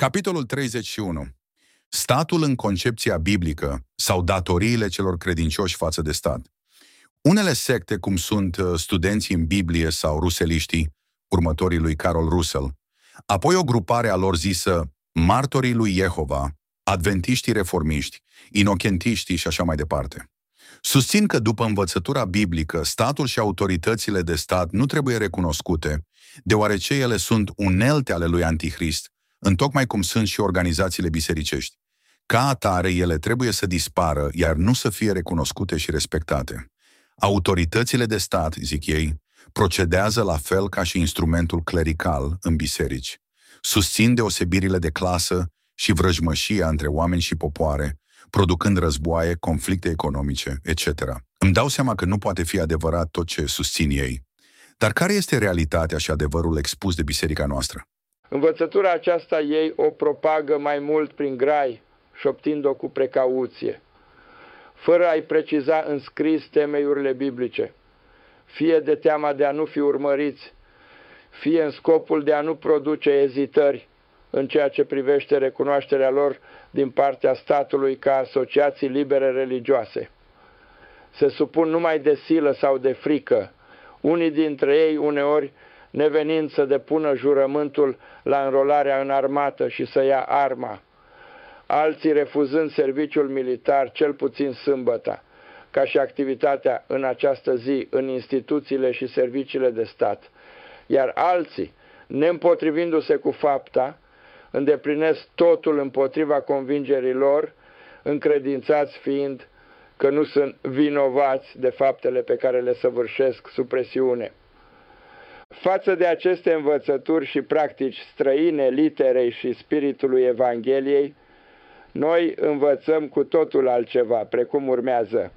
Capitolul 31. Statul în concepția biblică sau datoriile celor credincioși față de stat. Unele secte, cum sunt studenții în Biblie sau ruseliștii, următorii lui Carol Russell, apoi o grupare a lor zisă martorii lui Jehova, adventiștii reformiști, inochentiștii și așa mai departe. Susțin că după învățătura biblică, statul și autoritățile de stat nu trebuie recunoscute, deoarece ele sunt unelte ale lui Antichrist, întocmai cum sunt și organizațiile bisericești. Ca atare, ele trebuie să dispară, iar nu să fie recunoscute și respectate. Autoritățile de stat, zic ei, procedează la fel ca și instrumentul clerical în biserici. Susțin deosebirile de clasă și vrăjmășia între oameni și popoare, producând războaie, conflicte economice, etc. Îmi dau seama că nu poate fi adevărat tot ce susțin ei. Dar care este realitatea și adevărul expus de biserica noastră? Învățătura aceasta ei o propagă mai mult prin grai, șoptind-o cu precauție, fără a-i preciza în scris temeiurile biblice, fie de teama de a nu fi urmăriți, fie în scopul de a nu produce ezitări în ceea ce privește recunoașterea lor din partea statului ca asociații libere religioase. Se supun numai de silă sau de frică, unii dintre ei uneori nevenind să depună jurământul la înrolarea în armată și să ia arma, alții refuzând serviciul militar, cel puțin sâmbăta, ca și activitatea în această zi în instituțiile și serviciile de stat, iar alții, neîmpotrivindu-se cu fapta, îndeplinesc totul împotriva convingerii lor, încredințați fiind că nu sunt vinovați de faptele pe care le săvârșesc sub presiune. Față de aceste învățături și practici străine literei și spiritului Evangheliei, noi învățăm cu totul altceva, precum urmează.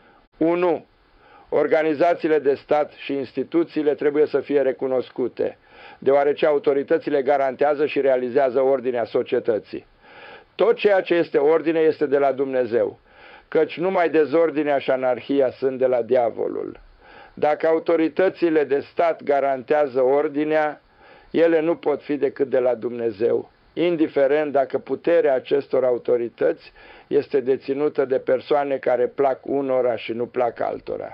1. Organizațiile de stat și instituțiile trebuie să fie recunoscute, deoarece autoritățile garantează și realizează ordinea societății. Tot ceea ce este ordine este de la Dumnezeu, căci numai dezordinea și anarhia sunt de la diavolul. Dacă autoritățile de stat garantează ordinea, ele nu pot fi decât de la Dumnezeu, indiferent dacă puterea acestor autorități este deținută de persoane care plac unora și nu plac altora.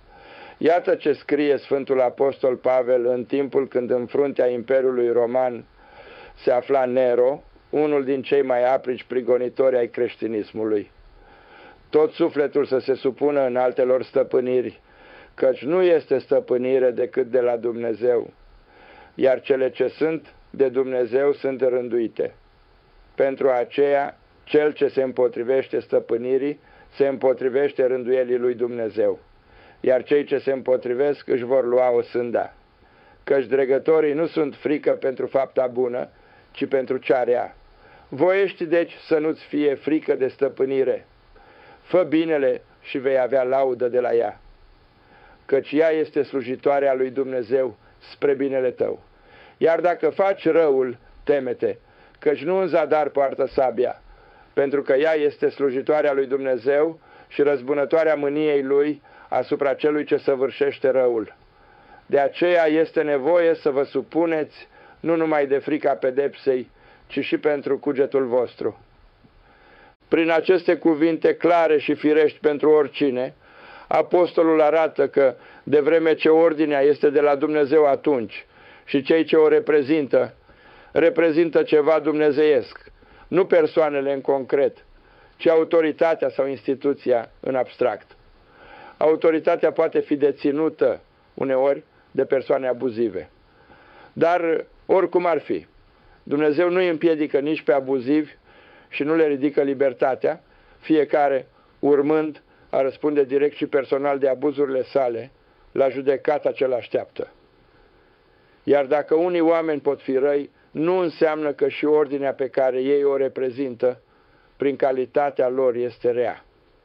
Iată ce scrie Sfântul Apostol Pavel în timpul când în fruntea Imperiului Roman se afla Nero, unul din cei mai aprici prigonitori ai creștinismului. Tot sufletul să se supună în altelor stăpâniri, căci nu este stăpânire decât de la Dumnezeu, iar cele ce sunt de Dumnezeu sunt rânduite. Pentru aceea, cel ce se împotrivește stăpânirii, se împotrivește rânduielii lui Dumnezeu, iar cei ce se împotrivesc își vor lua o sânda. Căci dregătorii nu sunt frică pentru fapta bună, ci pentru cea rea. Voiești deci să nu-ți fie frică de stăpânire. Fă binele și vei avea laudă de la ea, căci ea este slujitoarea lui Dumnezeu spre binele tău. Iar dacă faci răul, teme-te, căci nu în zadar poartă sabia, pentru că ea este slujitoarea lui Dumnezeu și răzbunătoarea mâniei lui asupra celui ce săvârșește răul. De aceea este nevoie să vă supuneți nu numai de frica pedepsei, ci și pentru cugetul vostru. Prin aceste cuvinte clare și firești pentru oricine, apostolul arată că, de vreme ce ordinea este de la Dumnezeu atunci și cei ce o reprezintă ceva dumnezeiesc, nu persoanele în concret, ci autoritatea sau instituția în abstract. Autoritatea poate fi deținută uneori de persoane abuzive. Dar, oricum ar fi, Dumnezeu nu îi împiedică nici pe abuzivi și nu le ridică libertatea, fiecare urmând a răspunde direct și personal de abuzurile sale la judecata ce l-așteaptă. Iar dacă unii oameni pot fi răi, nu înseamnă că și ordinea pe care ei o reprezintă, prin calitatea lor, este rea.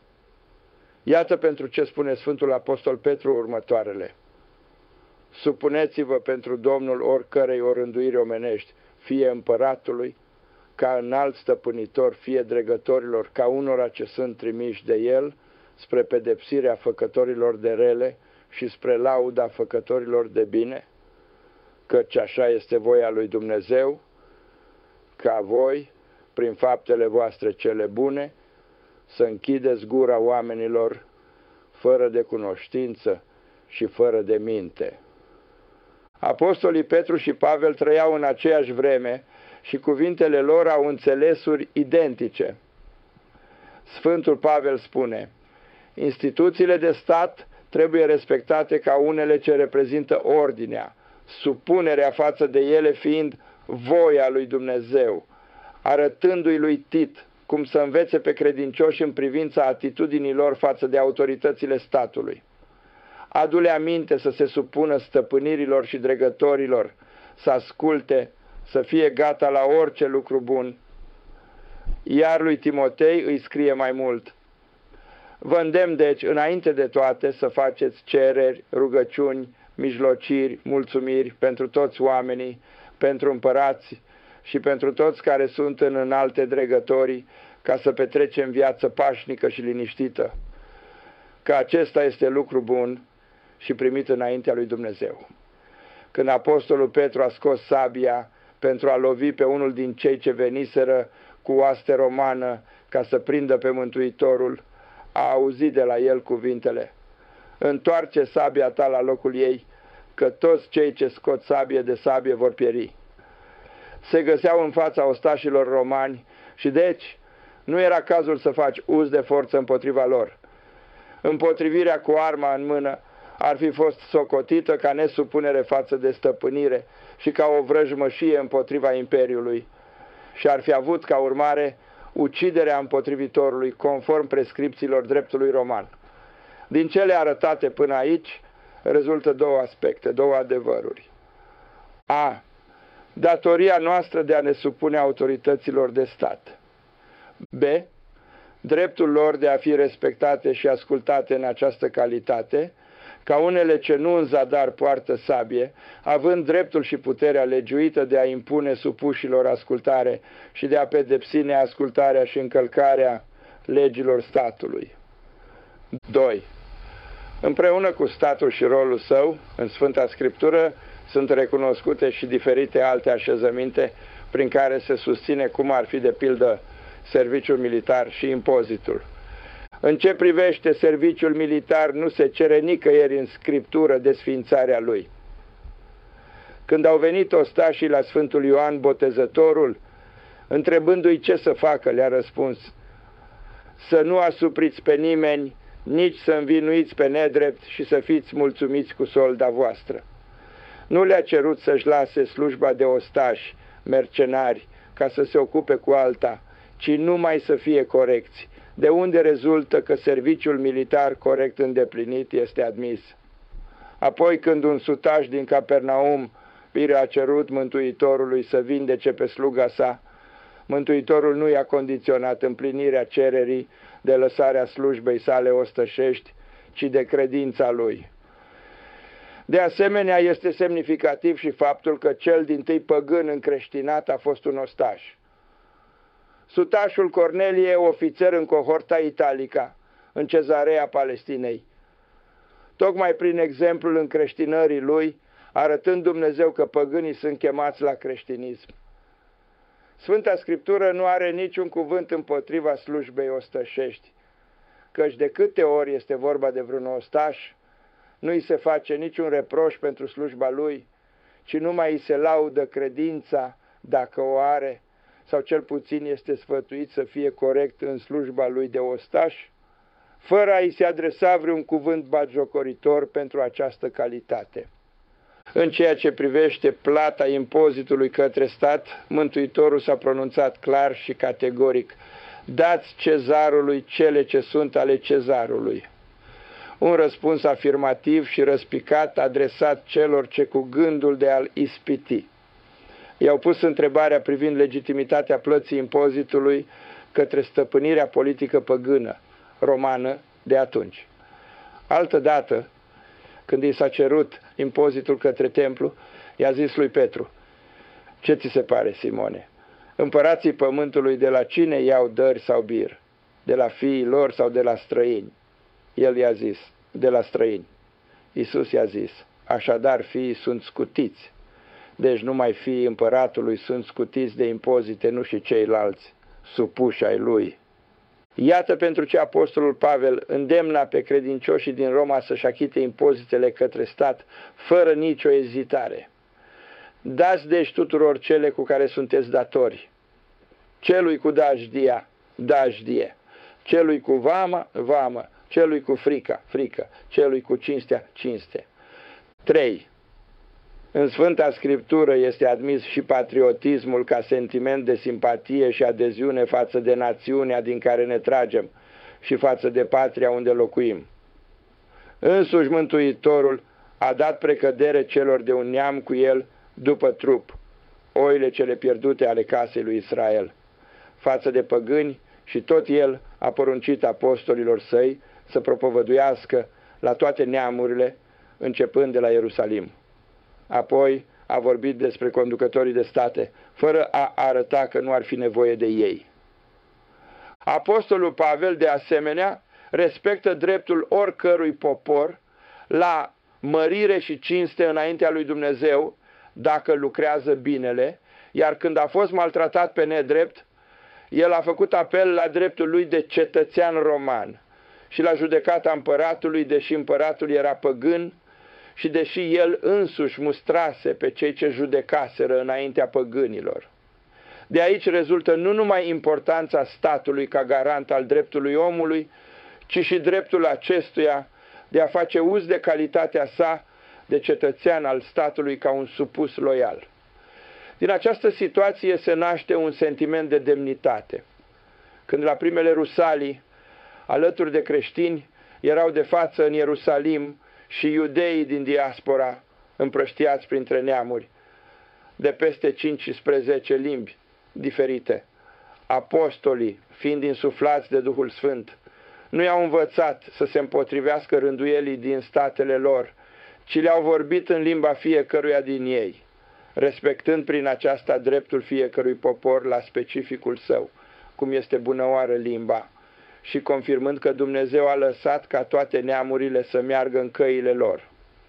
Iată pentru ce spune Sfântul Apostol Petru următoarele. Supuneți-vă pentru Domnul oricărei orânduiri omenești, fie împăratului, ca înalt stăpânitor, fie dregătorilor, ca unora ce sunt trimiși de el, spre pedepsirea făcătorilor de rele și spre lauda făcătorilor de bine, căci așa este voia lui Dumnezeu, ca voi, prin faptele voastre cele bune, să închideți gura oamenilor fără de cunoștință și fără de minte. Apostolii Petru și Pavel trăiau în aceeași vreme și cuvintele lor au înțelesuri identice. Sfântul Pavel spune: instituțiile de stat trebuie respectate ca unele ce reprezintă ordinea, supunerea față de ele fiind voia lui Dumnezeu, arătându-i lui Tit cum să învețe pe credincioși în privința atitudinilor față de autoritățile statului. Adu-le aminte să se supună stăpânirilor și dregătorilor, să asculte, să fie gata la orice lucru bun. Iar lui Timotei îi scrie mai mult: vă îndemn deci, înainte de toate, să faceți cereri, rugăciuni, mijlociri, mulțumiri pentru toți oamenii, pentru împărați și pentru toți care sunt în înalte dregătorii, ca să petrecem viață pașnică și liniștită, că acesta este lucru bun și primit înaintea lui Dumnezeu. Când apostolul Petru a scos sabia pentru a lovi pe unul din cei ce veniseră cu oaste romană ca să prindă pe Mântuitorul, a auzit de la el cuvintele: întoarce sabia ta la locul ei, că toți cei ce scot sabie de sabie vor pieri. Se găseau în fața ostașilor romani și deci nu era cazul să faci uz de forță împotriva lor. Împotrivirea cu arma în mână ar fi fost socotită ca nesupunere față de stăpânire și ca o vrăjmășie împotriva imperiului și ar fi avut ca urmare uciderea împotrivitorului conform prescripțiilor dreptului roman. Din cele arătate până aici rezultă două aspecte, două adevăruri. A. Datoria noastră de a ne supune autorităților de stat. B. Dreptul lor de a fi respectate și ascultate în această calitate, ca unele ce nu în zadar poartă sabie, având dreptul și puterea legiuită de a impune supușilor ascultare și de a pedepsi neascultarea și încălcarea legilor statului. 2. Împreună cu statul și rolul său, în Sfânta Scriptură sunt recunoscute și diferite alte așezăminte prin care se susține cum ar fi de pildă serviciul militar și impozitul. În ce privește serviciul militar, nu se cere nicăieri în Scriptură desființarea lui. Când au venit ostașii la Sfântul Ioan Botezătorul, întrebându-i ce să facă, le-a răspuns: să nu asupriți pe nimeni, nici să învinuiți pe nedrept și să fiți mulțumiți cu solda voastră. Nu le-a cerut să-și lase slujba de ostași, mercenari, ca să se ocupe cu alta, ci numai să fie corecți, de unde rezultă că serviciul militar corect îndeplinit este admis. Apoi, când un sutaș din Capernaum a cerut Mântuitorului să vindece pe sluga sa, Mântuitorul nu i-a condiționat împlinirea cererii de lăsarea slujbei sale ostășești, ci de credința lui. De asemenea, este semnificativ și faptul că cel dintâi păgân încreștinat a fost un ostaș. Sutașul Cornelie, ofițer în cohorta Italica, în Cezarea Palestinei. Tocmai prin exemplul încreștinării lui, arătând Dumnezeu că păgânii sunt chemați la creștinism. Sfânta Scriptură nu are niciun cuvânt împotriva slujbei ostășești, căci de câte ori este vorba de vreun ostaș, nu îi se face niciun reproș pentru slujba lui, ci numai îi se laudă credința, dacă o are, sau cel puțin este sfătuit să fie corect în slujba lui de ostaș, fără a-i se adresa vreun cuvânt batjocoritor pentru această calitate. În ceea ce privește plata impozitului către stat, Mântuitorul s-a pronunțat clar și categoric: dați cezarului cele ce sunt ale cezarului. Un răspuns afirmativ și răspicat adresat celor ce cu gândul de a-l ispiti i-au pus întrebarea privind legitimitatea plății impozitului către stăpânirea politică păgână, romană, de atunci. Altădată, când i s-a cerut impozitul către templu, i-a zis lui Petru: ce ți se pare, Simone? Împărații pământului de la cine iau dări sau bir? De la fiii lor sau de la străini? El i-a zis: de la străini. Iisus i-a zis: așadar fiii sunt scutiți. Deci numai fiii împăratului sunt scutiți de impozite, nu și ceilalți supuși ai lui. Iată pentru ce apostolul Pavel îndemna pe credincioșii din Roma să-și achite impozitele către stat fără nicio ezitare. Dați deci tuturor cele cu care sunteți datori. Celui cu dajdia, dajdie. Celui cu vamă, vamă. Celui cu frică, frică. Celui cu cinstea, cinste. 3. În Sfânta Scriptură este admis și patriotismul ca sentiment de simpatie și adeziune față de națiunea din care ne tragem și față de patria unde locuim. Însuși Mântuitorul a dat precădere celor de un neam cu el după trup, oile cele pierdute ale casei lui Israel, față de păgâni, și tot el a poruncit apostolilor săi să propovăduiască la toate neamurile, începând de la Ierusalim. Apoi a vorbit despre conducătorii de state, fără a arăta că nu ar fi nevoie de ei. Apostolul Pavel, de asemenea, respectă dreptul oricărui popor la mărire și cinste înaintea lui Dumnezeu dacă lucrează binele, iar când a fost maltratat pe nedrept, el a făcut apel la dreptul lui de cetățean roman și la judecata împăratului, deși împăratul era păgân și deși el însuși mustrase pe cei ce judecaseră înaintea păgânilor. De aici rezultă nu numai importanța statului ca garant al dreptului omului, ci și dreptul acestuia de a face uz de calitatea sa de cetățean al statului ca un supus loial. Din această situație se naște un sentiment de demnitate. Când la primele rusalii, alături de creștini, erau de față în Ierusalim și iudeii din diaspora, împrăștiați printre neamuri, de peste 15 limbi diferite, apostolii, fiind insuflați de Duhul Sfânt, nu i-au învățat să se împotrivească rânduielii din statele lor, ci le-au vorbit în limba fiecăruia din ei, respectând prin aceasta dreptul fiecărui popor la specificul său, cum este bunăoară limba, și confirmând că Dumnezeu a lăsat ca toate neamurile să meargă în căile lor.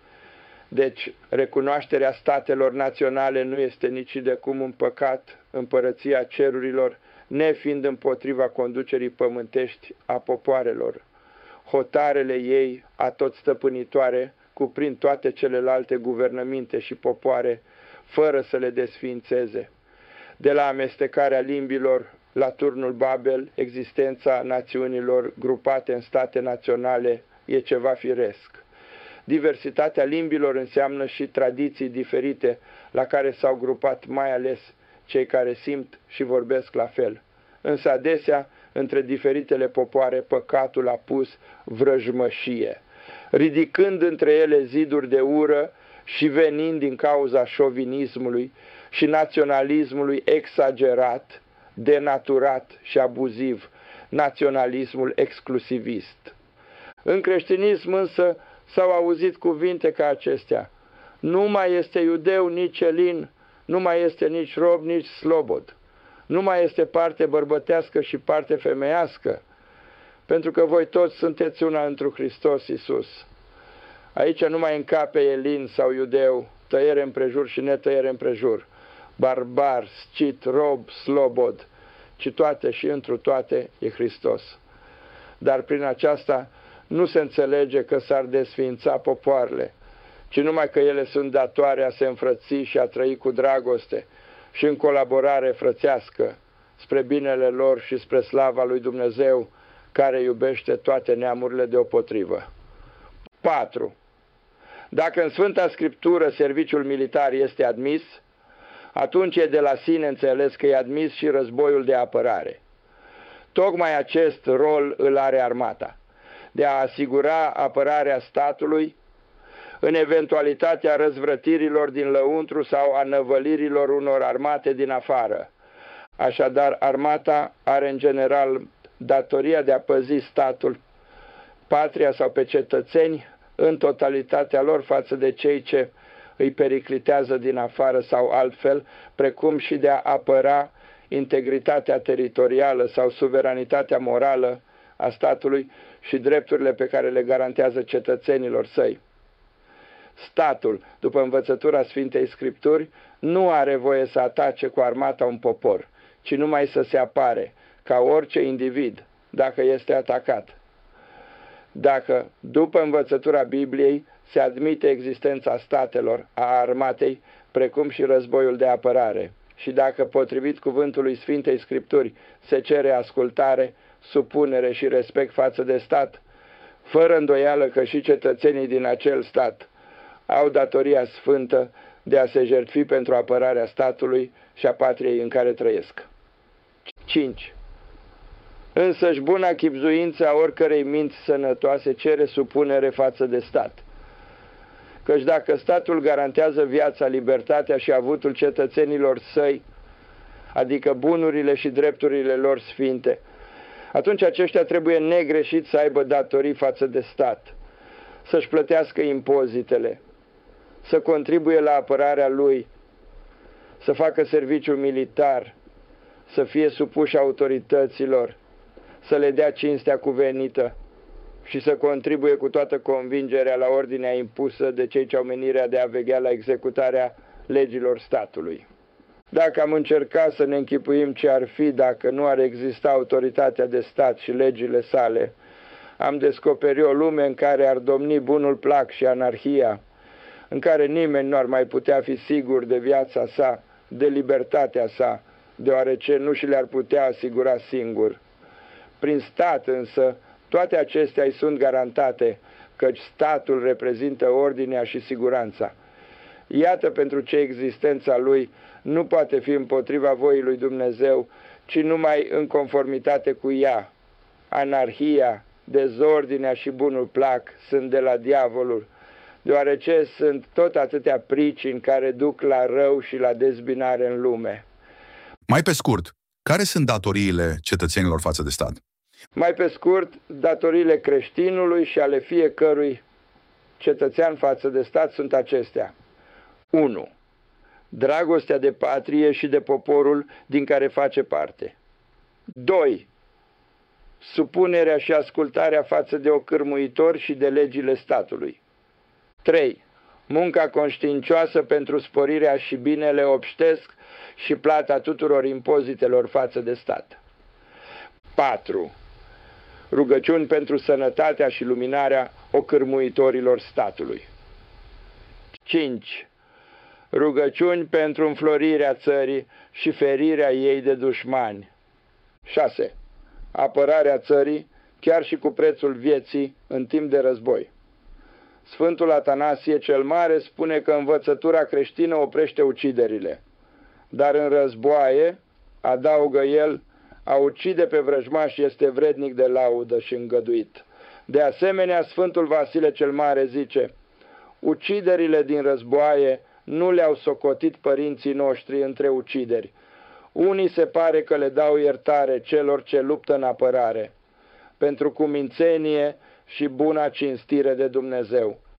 Deci, recunoașterea statelor naționale nu este nici de cum un păcat, împărăția cerurilor, nefiind împotriva conducerii pământești a popoarelor. Hotarele ei, atot stăpânitoare, cuprind toate celelalte guvernăminte și popoare, fără să le desființeze. De la amestecarea limbilor la turnul Babel, existența națiunilor grupate în state naționale e ceva firesc. Diversitatea limbilor înseamnă și tradiții diferite la care s-au grupat mai ales cei care simt și vorbesc la fel. Însă adesea, între diferitele popoare, păcatul a pus vrăjmășie, ridicând între ele ziduri de ură și venind din cauza șovinismului și naționalismului exagerat, denaturat și abuziv, naționalismul exclusivist. În creștinism însă s-au auzit cuvinte ca acestea: nu mai este iudeu nici elin, nu mai este nici rob, nici slobod, nu mai este parte bărbătească și parte femeiască, pentru că voi toți sunteți una întru Hristos Iisus. Aici nu mai încape elin sau iudeu, tăiere împrejur și netăiere împrejur, barbar, scit, rob, slobod, ci toate și întru toate e Hristos. Dar prin aceasta nu se înțelege că s-ar desființa popoarele, ci numai că ele sunt datoare a se înfrăți și a trăi cu dragoste și în colaborare frățească, spre binele lor și spre slava lui Dumnezeu, care iubește toate neamurile deopotrivă. 4. Dacă în Sfânta Scriptură serviciul militar este admis, atunci e de la sine înțeles că e admis și războiul de apărare. Tocmai acest rol îl are armata, de a asigura apărarea statului în eventualitatea răzvrătirilor din lăuntru sau a năvălirilor unor armate din afară. Așadar, armata are în general datoria de a păzi statul, patria sau pe cetățeni în totalitatea lor față de cei ce îi periclitează din afară sau altfel, precum și de a apăra integritatea teritorială sau suveranitatea morală a statului și drepturile pe care le garantează cetățenilor săi. Statul, după învățătura Sfintei Scripturi, nu are voie să atace cu armata un popor, ci numai să se apare, ca orice individ, dacă este atacat. Dacă, după învățătura Bibliei, se admite existența statelor, a armatei, precum și războiul de apărare, și dacă, potrivit cuvântului Sfintei Scripturi, se cere ascultare, supunere și respect față de stat, fără îndoială că și cetățenii din acel stat au datoria sfântă de a se jertfi pentru apărarea statului și a patriei în care trăiesc. 5. Însăși buna chibzuință a oricărei minți sănătoase cere supunere față de stat. Căci dacă statul garantează viața, libertatea și avutul cetățenilor săi, adică bunurile și drepturile lor sfinte, atunci aceștia trebuie negreșit să aibă datorii față de stat, să-și plătească impozitele, să contribuie la apărarea lui, să facă serviciu militar, să fie supuși autorităților, să le dea cinstea cuvenită și să contribuie cu toată convingerea la ordinea impusă de cei ce au menirea de a veghea la executarea legilor statului. Dacă am încercat să ne închipuim ce ar fi dacă nu ar exista autoritatea de stat și legile sale, am descoperit o lume în care ar domni bunul plac și anarhia, în care nimeni nu ar mai putea fi sigur de viața sa, de libertatea sa, deoarece nu și le-ar putea asigura singur. Prin stat însă, toate acestea îi sunt garantate, căci statul reprezintă ordinea și siguranța. Iată pentru ce existența lui nu poate fi împotriva voii lui Dumnezeu, ci numai în conformitate cu ea. Anarhia, dezordinea și bunul plac sunt de la diavolul, deoarece sunt tot atâtea pricini care duc la rău și la dezbinare în lume. Mai pe scurt, care sunt datoriile cetățenilor față de stat? Mai pe scurt, datoriile creștinului și ale fiecărui cetățean față de stat sunt acestea. 1. Dragostea de patrie și de poporul din care face parte. 2. Supunerea și ascultarea față de ocârmuitori și de legile statului. 3. Munca conștiincioasă pentru sporirea și binele obștesc și plata tuturor impozitelor față de stat. 4. Rugăciuni pentru sănătatea și luminarea ocârmuitorilor statului. 5. Rugăciuni pentru înflorirea țării și ferirea ei de dușmani. 6. Apărarea țării, chiar și cu prețul vieții, în timp de război. Sfântul Atanasie cel Mare spune că învățătura creștină oprește uciderile, dar în războaie, adaugă el, a ucide pe vrăjmaș este vrednic de laudă și îngăduit. De asemenea, Sfântul Vasile cel Mare zice: uciderile din războaie nu le-au socotit părinții noștri între ucideri. Unii se pare că le dau iertare celor ce luptă în apărare, pentru cumințenie și buna cinstire de Dumnezeu.